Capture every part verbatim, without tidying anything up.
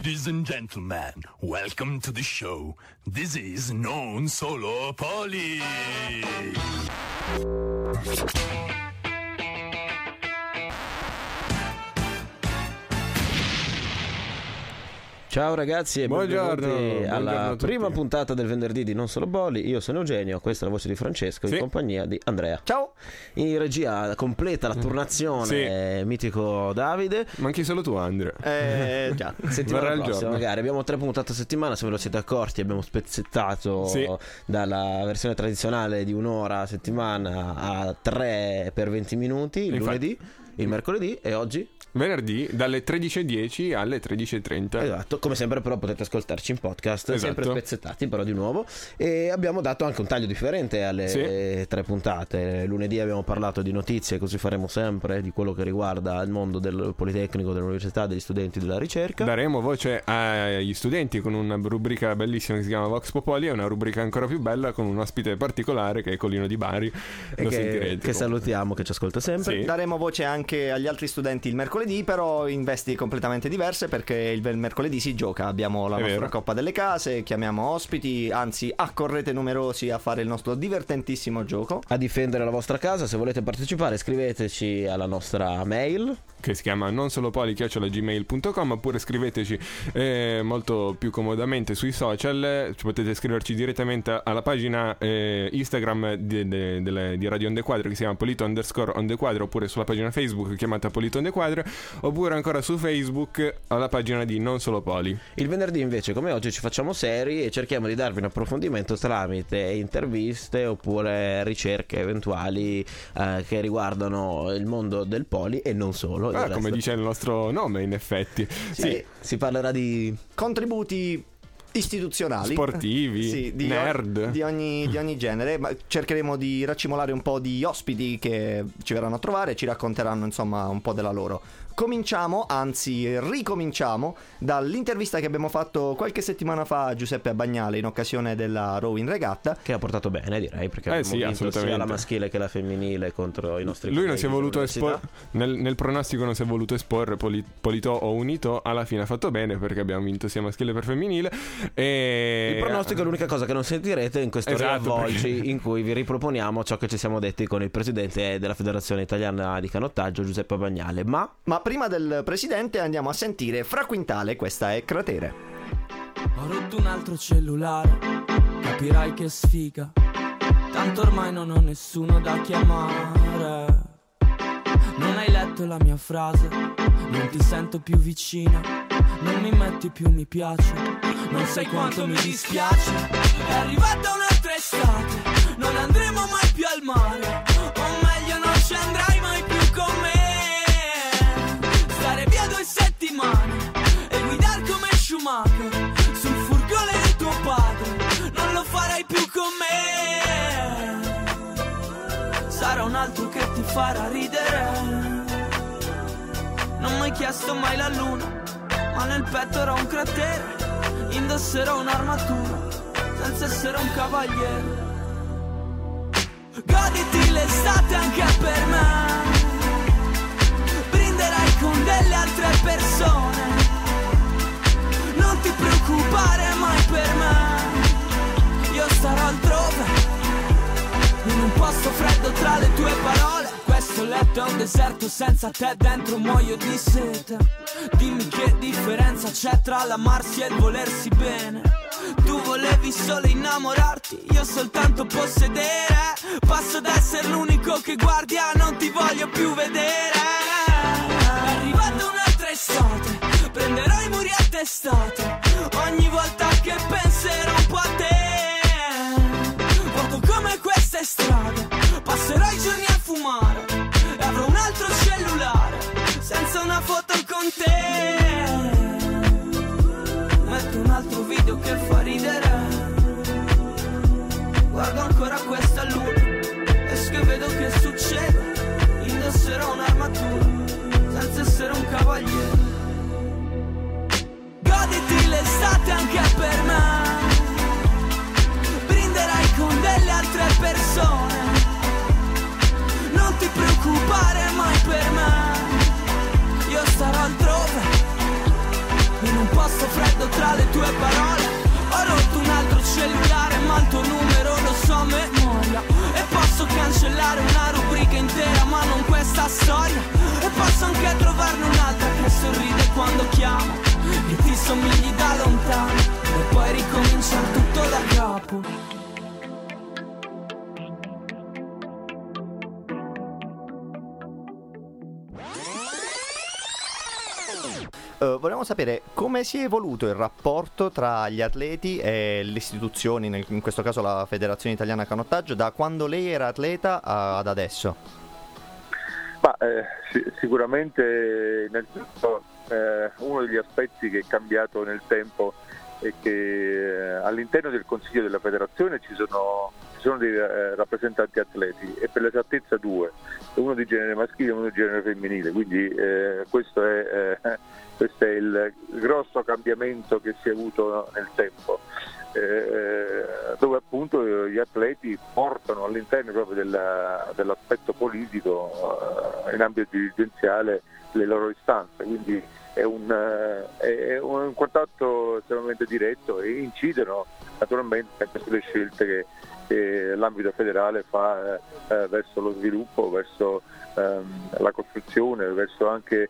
Ladies and gentlemen, welcome to the show. This is Non Solo Poli. Ciao ragazzi e buongiorno, benvenuti alla buongiorno prima puntata del venerdì di Non Solo Poli. Io sono Eugenio, questa è la voce di Francesco, sì. in compagnia di Andrea. Ciao. In regia completa la turnazione, sì. Mitico Davide. Manchi solo tu, Andrea. Eh, già, settimana Verrà prossima magari. Abbiamo tre puntate a settimana, se ve lo siete accorti abbiamo spezzettato, sì. dalla versione tradizionale di un'ora a settimana a tre per venti minuti, il Infatti. lunedì, il mercoledì e oggi? Venerdì dalle tredici e dieci alle tredici e trenta. Esatto, come sempre però potete ascoltarci in podcast, esatto. sempre spezzettati però di nuovo. E abbiamo dato anche un taglio differente alle sì. tre puntate. Lunedì abbiamo parlato di notizie, così faremo sempre, di quello che riguarda il mondo del Politecnico, dell'università, degli studenti, della ricerca. Daremo voce agli studenti con una rubrica bellissima che si chiama Vox Popoli e una rubrica ancora più bella con un ospite particolare che è Colino di Bari. E Lo che, sentirete. Che salutiamo, che ci ascolta sempre. Sì. Daremo voce anche agli altri studenti il mercoledì, però in vesti completamente diverse, perché il mercoledì si gioca, abbiamo la È nostra vero. Coppa delle Case, chiamiamo ospiti, anzi accorrete numerosi a fare il nostro divertentissimo gioco, a difendere la vostra casa. Se volete partecipare scriveteci alla nostra mail che si chiama non solo poli chiocciola gmail punto com, oppure scriveteci eh, molto più comodamente sui social. Potete scriverci direttamente alla pagina eh, Instagram di, di, di, di Radio Onde Quadre, che si chiama Polito underscore Onde Quadre, oppure sulla pagina Facebook chiamata Polito Onde Quadre, oppure ancora su Facebook alla pagina di Non Solo Poli. Il venerdì invece, come oggi, ci facciamo seri e cerchiamo di darvi un approfondimento tramite interviste oppure ricerche eventuali eh, che riguardano il mondo del poli e non solo. Ah, come dice il nostro nome, in effetti. Sì, sì. Si parlerà di contributi istituzionali, sportivi, sì, di nerd, o- di, ogni, di ogni genere, ma cercheremo di raccimolare un po' di ospiti che ci verranno a trovare e ci racconteranno insomma un po' della loro. Cominciamo, anzi ricominciamo dall'intervista che abbiamo fatto qualche settimana fa a Giuseppe Bagnale in occasione della Rowing Regatta, che ha portato bene, direi, perché eh abbiamo sì, vinto sia la maschile che la femminile contro i nostri lui non si è voluto esporre nel, nel pronostico non si è voluto esporre poli, Polito o Unito. Alla fine ha fatto bene perché abbiamo vinto sia maschile per femminile. E il pronostico è l'unica cosa che non sentirete in questo esatto, riavvolgi perché... in cui vi riproponiamo ciò che ci siamo detti con il presidente della Federazione Italiana di Canottaggio, Giuseppe Bagnale. Ma ma prima del presidente andiamo a sentire Fra Quintale, questa è Cratere. Ho rotto un altro cellulare, capirai che sfiga, tanto ormai non ho nessuno da chiamare. Non hai letto la mia frase, non ti sento più vicina, non mi metti più mi piace, non sai quanto mi dispiace. È arrivata un'altra estate, non andremo mai più al mare, o meglio non ci andrai mai più con me. Stare via due settimane e guidar come Schumacher sul furgone di tuo padre, non lo farai più con me. Sarà un altro che ti farà ridere. Non mi hai chiesto mai la luna, ma nel petto era un cratere. Indosserò un'armatura senza essere un cavaliere. Goditi l'estate anche per me, brinderai con delle altre persone. Non ti preoccupare mai per me, io starò altrove, in un posto freddo tra le tue parole. Questo letto è un deserto, senza te dentro muoio di sete. Dimmi che differenza c'è tra l'amarsi e il volersi bene. Tu volevi solo innamorarti, io soltanto possedere. Passo ad essere l'unico che guardi a non ti voglio più vedere. È arrivata un'altra estate, prenderò i muri a testate. Ogni volta che penserò un po' a te, vuoto come queste strade, passerò i giorni a fumare e avrò un altro cellulare senza una foto con te. Metto un altro video che fa ridere, guardo ancora questa luna, esco e vedo che succede. Indosserò un'armatura senza essere un cavaliere. Goditi l'estate anche per me, brinderai con delle altre persone. Non ti preoccupare mai per me, io starò altrove, in un posto freddo la storia e posso anche trovarne un'altra che sorride quando chiamo, che ti somigli da lontano e poi ricomincia tutto da capo. Uh, volevamo sapere come si è evoluto il rapporto tra gli atleti e le istituzioni, nel, in questo caso la Federazione Italiana Canottaggio, da quando lei era atleta a, ad adesso. Ma, eh, sì, sicuramente innanzitutto eh, uno degli aspetti che è cambiato nel tempo è che eh, all'interno del Consiglio della Federazione ci sono, ci sono dei eh, rappresentanti atleti, e per l'esattezza due, uno di genere maschile e uno di genere femminile, quindi eh, questo è... Eh, Questo è il grosso cambiamento che si è avuto nel tempo, eh, dove appunto gli atleti portano all'interno proprio della, dell'aspetto politico, eh, in ambito dirigenziale, le loro istanze, quindi è un, è un contatto estremamente diretto e incidono naturalmente anche sulle scelte che, che l'ambito federale fa eh, verso lo sviluppo, verso ehm, la costruzione, verso anche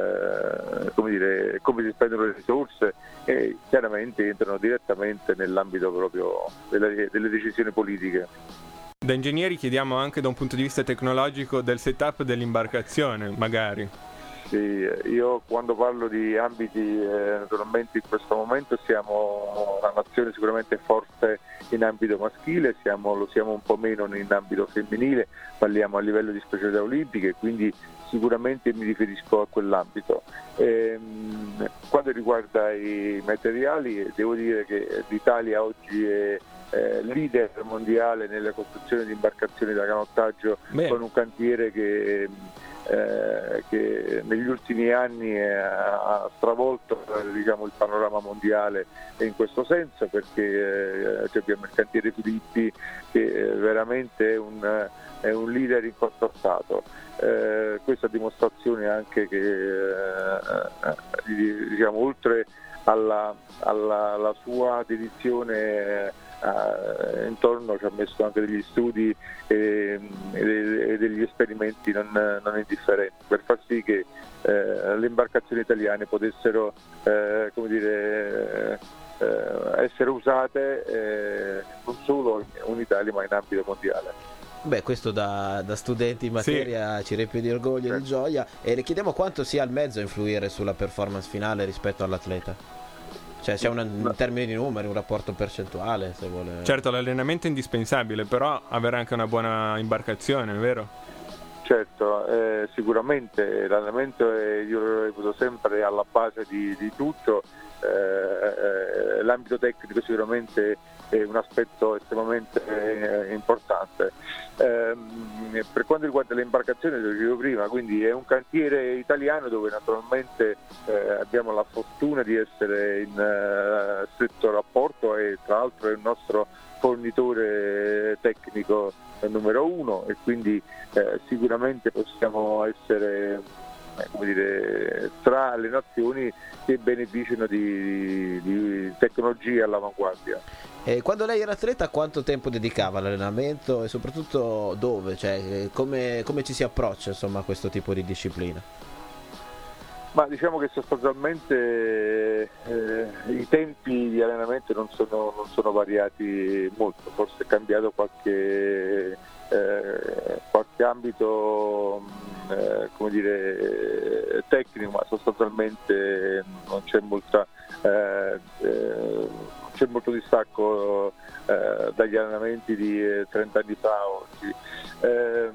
eh, come dire, come si spendono le risorse, e chiaramente entrano direttamente nell'ambito proprio delle, delle decisioni politiche. Da ingegneri chiediamo anche da un punto di vista tecnologico del setup dell'imbarcazione, magari. Sì, io quando parlo di ambiti, eh, naturalmente in questo momento siamo una nazione sicuramente forte in ambito maschile, siamo, lo siamo un po' meno in ambito femminile, parliamo a livello di specialità olimpiche, quindi sicuramente mi riferisco a quell'ambito. Ehm, quando riguarda i materiali, devo dire che l'Italia oggi è eh, leader mondiale nella costruzione di imbarcazioni da canottaggio. Beh. Con un cantiere che Eh, che negli ultimi anni eh, ha stravolto eh, diciamo, il panorama mondiale in questo senso, perché eh, abbiamo il cantiere Filippi che eh, veramente è un, è un leader incontrastato. Eh, questa dimostrazione anche che eh, diciamo, oltre alla, alla, alla sua dedizione Uh, intorno ci ha messo anche degli studi e, e, e degli esperimenti non, non indifferenti per far sì che eh, le imbarcazioni italiane potessero eh, come dire, eh, essere usate eh, non solo in Italia ma in ambito mondiale. Beh, questo da, da studenti in materia sì. Ci riempie di orgoglio e sì. Di gioia, e le chiediamo quanto sia il mezzo a influire sulla performance finale rispetto all'atleta. Cioè c'è un, in termini di numeri, un rapporto percentuale, se vuole. Certo, l'allenamento è indispensabile, però avere anche una buona imbarcazione, vero? Certo, eh, sicuramente l'allenamento è, io lo reputo sempre alla base di, di tutto. Eh, eh, l'ambito tecnico sicuramente è un aspetto estremamente eh, importante. Eh, per quanto riguarda le imbarcazioni, lo dicevo prima, quindi è un cantiere italiano dove naturalmente eh, abbiamo la fortuna di essere in uh, stretto rapporto, e tra l'altro è il nostro fornitore tecnico numero uno, e quindi eh, sicuramente possiamo essere eh, come dire, tra le nazioni che beneficiano di, di tecnologie all'avanguardia. E quando lei era atleta, quanto tempo dedicava all'allenamento e soprattutto dove? Cioè, come, come ci si approccia insomma a questo tipo di disciplina? Ma diciamo che sostanzialmente eh, i tempi di allenamento non sono, non sono variati molto, forse è cambiato qualche, eh, qualche ambito eh, come dire, tecnico, ma sostanzialmente non c'è molta eh, eh, c'è molto distacco eh, dagli allenamenti di eh, trenta anni fa a oggi. Eh,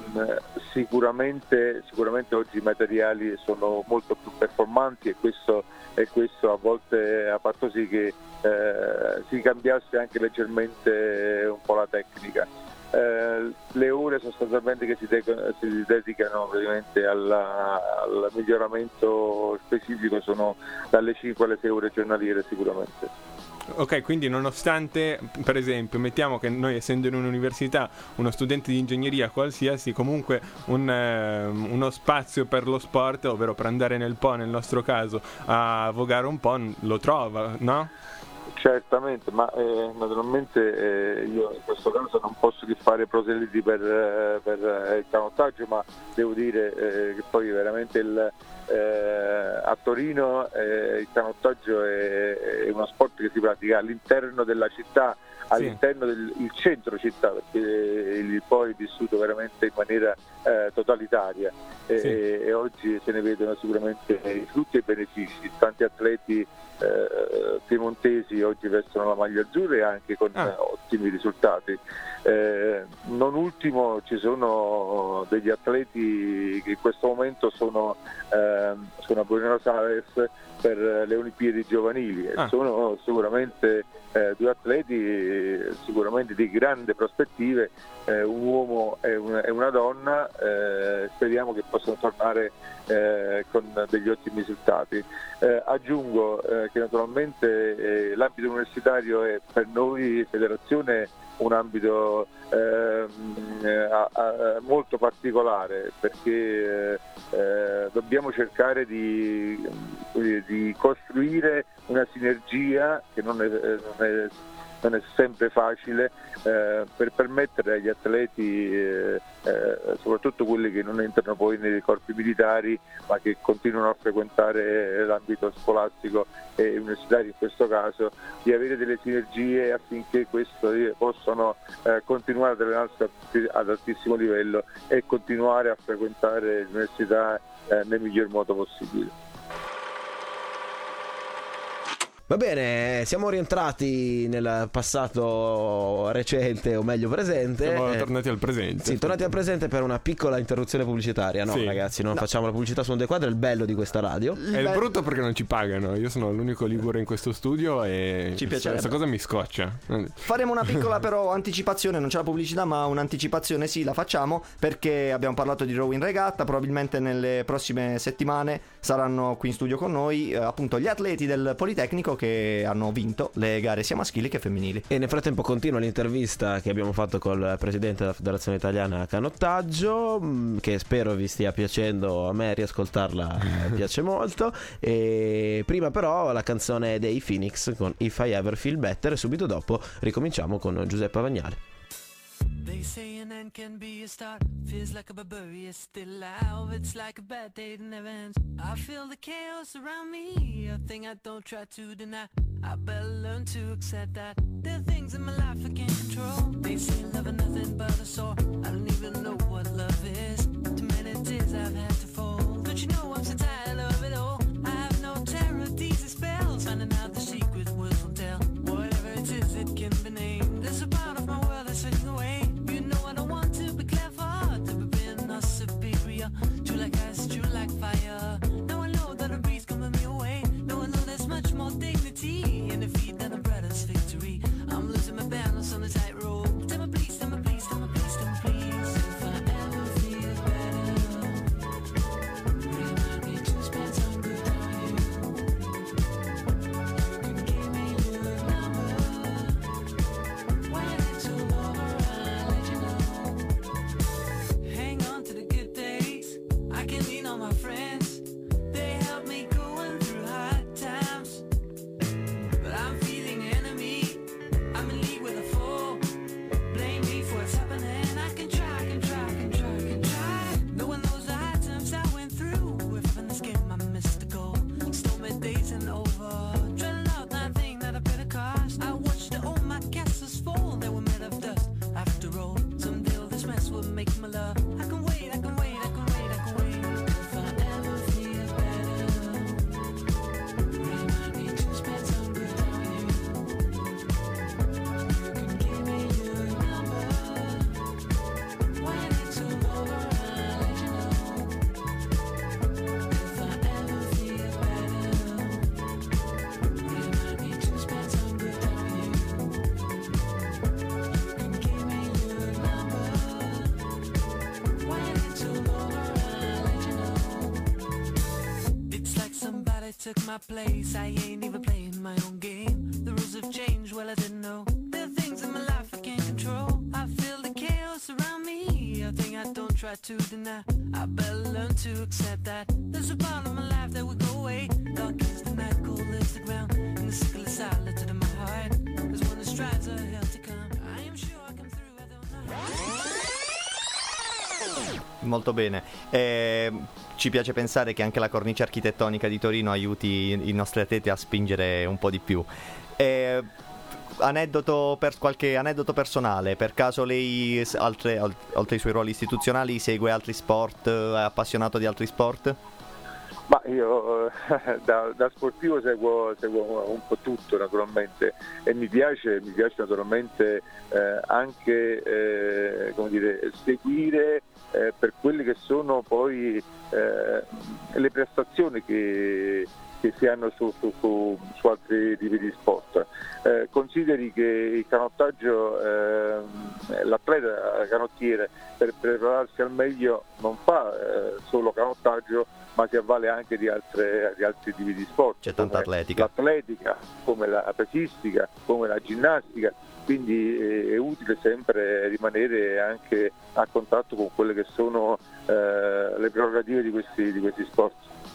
sicuramente, sicuramente oggi i materiali sono molto più performanti, e questo, e questo a volte ha fatto sì che eh, si cambiasse anche leggermente un po' la tecnica. Eh, le ore sostanzialmente che si, de- si dedicano praticamente alla, al miglioramento specifico sono dalle cinque alle sei ore giornaliere sicuramente. Ok, quindi nonostante, per esempio, mettiamo che noi essendo in un'università, uno studente di ingegneria qualsiasi, comunque un, eh, uno spazio per lo sport, ovvero per andare nel Po, nel nostro caso, a vogare un po', lo trova, no? Certamente, ma eh, naturalmente eh, io in questo caso non posso che fare proseliti per, eh, per eh, il canottaggio, ma devo dire eh, che poi veramente il, eh, a Torino eh, il canottaggio è, è uno sport che si pratica all'interno della città, all'interno del il centro città, perché il poi è vissuto veramente in maniera eh, totalitaria e, sì. e, e oggi se ne vedono sicuramente i frutti e i benefici. Tanti atleti eh, piemontesi oggi vestono la maglia azzurra e anche con ah. ottimi risultati. Eh, non ultimo ci sono degli atleti che in questo momento sono, eh, sono a Buenos Aires per le Olimpiadi giovanili e ah. sono sicuramente eh, due atleti sicuramente di grandi prospettive, eh, un uomo e una, e una donna, eh, speriamo che possano tornare eh, con degli ottimi risultati. Eh, aggiungo eh, che naturalmente eh, l'ambito universitario è per noi federazione un ambito eh, a, a, molto particolare, perché eh, dobbiamo cercare di, di costruire una sinergia che non è, non è, non è sempre facile eh, per permettere agli atleti, eh, eh, soprattutto quelli che non entrano poi nei corpi militari ma che continuano a frequentare l'ambito scolastico e universitario in questo caso, di avere delle sinergie affinché questo possano eh, continuare ad allenarsi ad altissimo livello e continuare a frequentare l'università eh, nel miglior modo possibile. Va bene, siamo rientrati nel passato recente, o meglio presente. Siamo tornati al presente. Sì, tornati al presente per una piccola interruzione pubblicitaria. No, sì. ragazzi, non no. facciamo la pubblicità su un dequadro, è il bello di questa radio. È il brutto perché non ci pagano. Io sono l'unico ligure in questo studio e ci piace. Questa cosa mi scoccia. Faremo una piccola però anticipazione, non c'è la pubblicità, ma un'anticipazione sì, la facciamo, perché abbiamo parlato di rowing regatta. Probabilmente nelle prossime settimane saranno qui in studio con noi eh, appunto gli atleti del Politecnico che hanno vinto le gare sia maschili che femminili. E nel frattempo continua l'intervista che abbiamo fatto col presidente della Federazione Italiana Canottaggio, che spero vi stia piacendo. A me riascoltarla piace molto. E prima però la canzone dei Phoenix con If I Ever Feel Better e subito dopo ricominciamo con Giuseppe Avagnale. They say an end can be a start. Feels like a barbarian still alive. It's like a bad day that never ends. I feel the chaos around me, a thing I don't try to deny. I better learn to accept that there are things in my life I can't control. They say love is nothing but a sore. I don't even know what love is. Too many tears I've had to fold. Don't you know I'm so tired of it all? I have no terror, these are spells. Finding out the secret words won't tell. Whatever it is, it can be named. There's a part of my world that's fading away. You know I don't want to be clever, to be being or superior. True like ice, true like fire. Now I know that a breeze coming me away. Now I know there's much more dignity in defeat than a brother's victory. I'm losing my balance on the tightrope. Tell me please, tell me please, tell me please, tell me please. If I ever feel better, remind me to spend some good time. You can give me your number. When it's all over, I'll let you know. Hang on to the good days. I can lean on my friends. They help me going through hard times. But I'm feeling enemy. I'm in league with a foe. Blame me for what's happening. I can try, I can try, I can try, I can try. No one knows the hard times I went through. If in this game I missed the goal. Stormy days and over. Dreading out that thing that I paid a cost. I watched all my castles fall. They were made of dust. After all, someday all this mess will make my love. I can wait, I can wait, I can wait, I can wait. If I ever feel better, remind me to spend some good time. You can give me your number. When it's all over, I'll let you know. If I ever feel better, remind me to spend some good time. You can give me your number. When it's all over, I'll let you know. It's like somebody took my place. I ain't even playing my own game. The rules have changed, well I didn't know. There are things in my life I can't control. I feel the chaos around me, a thing I don't try to deny. I better learn to accept that there's a part of my life that will go away. Dark is the night, cold touch the ground, and the sickle aside lifted in my heart. There's one that strives a hill to come. I am sure I come through, I don't know. Molto bene. Eh, ci piace pensare che anche la cornice architettonica di Torino aiuti i nostri atleti a spingere un po' di più. Eh, aneddoto per qualche aneddoto personale, per caso lei altre, oltre ai suoi ruoli istituzionali segue altri sport, è appassionato di altri sport? Ma io eh, da, da sportivo seguo, seguo un po' tutto naturalmente e mi piace, mi piace naturalmente eh, anche eh, come dire, seguire eh, per quelle che sono poi eh, le prestazioni che, che si hanno su, su, su, su altri tipi di sport. Eh, consideri che il canottaggio, eh, l'atleta canottiere per prepararsi al meglio non fa eh, solo canottaggio, ma si avvale anche di, altre, di altri tipi di sport. C'è tanta atletica. L'atletica, come la pesistica, come la ginnastica, quindi è, è utile sempre rimanere anche a contatto con quelle che sono eh, le prerogative di questi, di questi sport.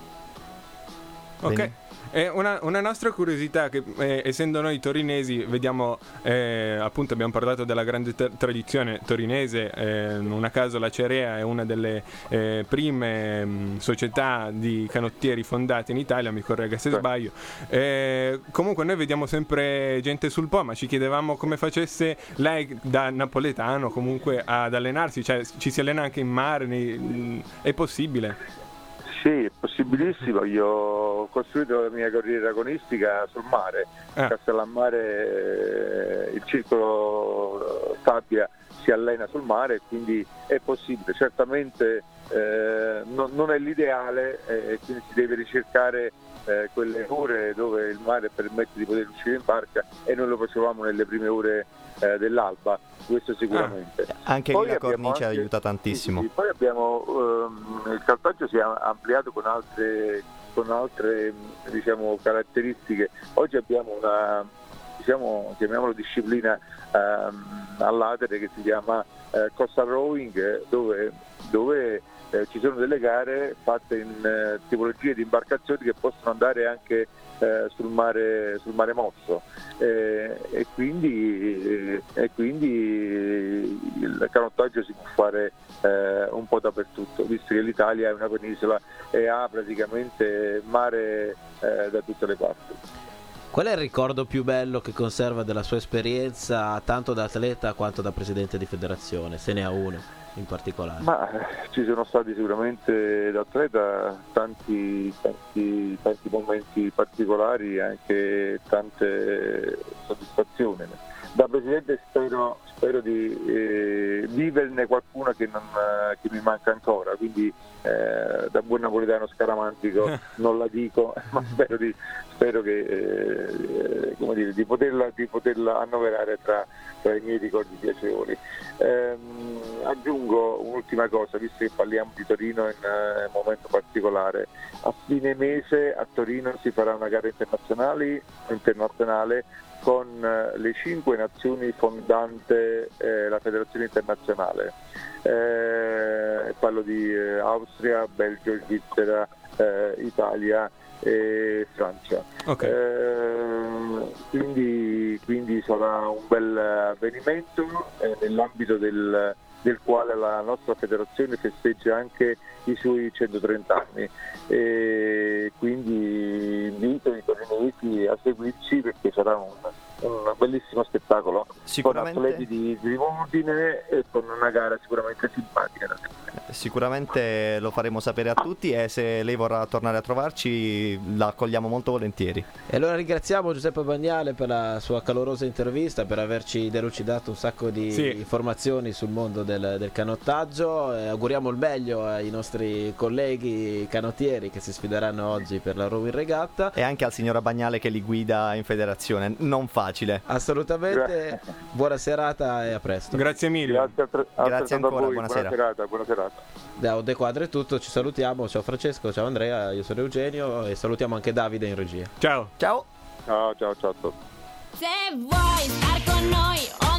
Ok. Bene. Eh, una, una nostra curiosità, che eh, essendo noi torinesi, vediamo, eh, appunto abbiamo parlato della grande ter- tradizione torinese, eh, non a caso la Cerea è una delle eh, prime mh, società di canottieri fondate in Italia, mi corregga se Beh. sbaglio. Eh, comunque noi vediamo sempre gente sul Po, ma ci chiedevamo come facesse lei da napoletano comunque ad allenarsi, cioè ci si allena anche in mare, nei, mh, è possibile? Sì, è possibilissimo. Io ho costruito la mia carriera agonistica sul mare, Ah. Castellammare, eh, il circolo Stabia si allena sul mare, quindi è possibile. Certamente eh, non, non è l'ideale e eh, quindi si deve ricercare eh, quelle ore dove il mare permette di poter uscire in barca e noi lo facevamo nelle prime ore eh, dell'alba, questo sicuramente. Ah, anche Poi lì la cornice anche, aiuta tantissimo. sì, sì, poi abbiamo ehm, il canottaggio si è ampliato con altre, con altre diciamo, caratteristiche. Oggi abbiamo una, diciamo, chiamiamolo disciplina ehm, all'atere che si chiama eh, coastal rowing, dove, dove eh, ci sono delle gare fatte in eh, tipologie di imbarcazioni che possono andare anche eh, sul mare, sul mare mosso eh, e, quindi, eh, e quindi il canottaggio si può fare eh, un po' dappertutto, visto che l'Italia è una penisola e ha praticamente mare eh, da tutte le parti. Qual è il ricordo più bello che conserva della sua esperienza tanto da atleta quanto da presidente di federazione, se ne ha uno in particolare? Ma eh, ci sono stati sicuramente da atleta tanti, tanti, tanti momenti particolari e anche tante soddisfazioni. Da presidente spero, spero di eh, viverne qualcuna che, non, che mi manca ancora, quindi eh, da buon napoletano scaramantico non la dico, ma spero, di, spero che, eh, come dire, di, poterla, di poterla annoverare tra, tra i miei ricordi piacevoli. Ehm, aggiungo un'ultima cosa, visto che parliamo di Torino in un uh, momento particolare. A fine mese a Torino si farà una gara internazionale, internazionale con uh, le cinque nazioni fondante eh, la federazione internazionale. Eh, parlo di eh, Austria, Belgio, Svizzera, eh, Italia e Francia. Okay. Eh, quindi, quindi sarà un bel avvenimento eh, nell'ambito del, del quale la nostra federazione festeggia anche i suoi centotrenta anni e quindi invito i torinesi a seguirci perché sarà un, un bellissimo spettacolo Sicuramente. con atleti di primo ordine e con una gara sicuramente simpatica. Sicuramente lo faremo sapere a tutti e se lei vorrà tornare a trovarci la accogliamo molto volentieri. E allora ringraziamo Giuseppe Bagnale per la sua calorosa intervista, per averci delucidato un sacco di Sì. informazioni sul mondo del, del canottaggio e auguriamo il meglio ai nostri colleghi canottieri che si sfideranno oggi per la rowing regatta. E anche al signor Bagnale che li guida in federazione, non facile. Assolutamente, buona serata e a presto. Grazie mille. Grazie, altre, Grazie altrettanto a ancora, voi. buonasera. Buona serata, buona serata. Da De Quadro è tutto, ci salutiamo, ciao Francesco, ciao Andrea, io sono Eugenio e salutiamo anche Davide in regia. Ciao. Ciao. Ciao ciao ciao. Se vuoi star con noi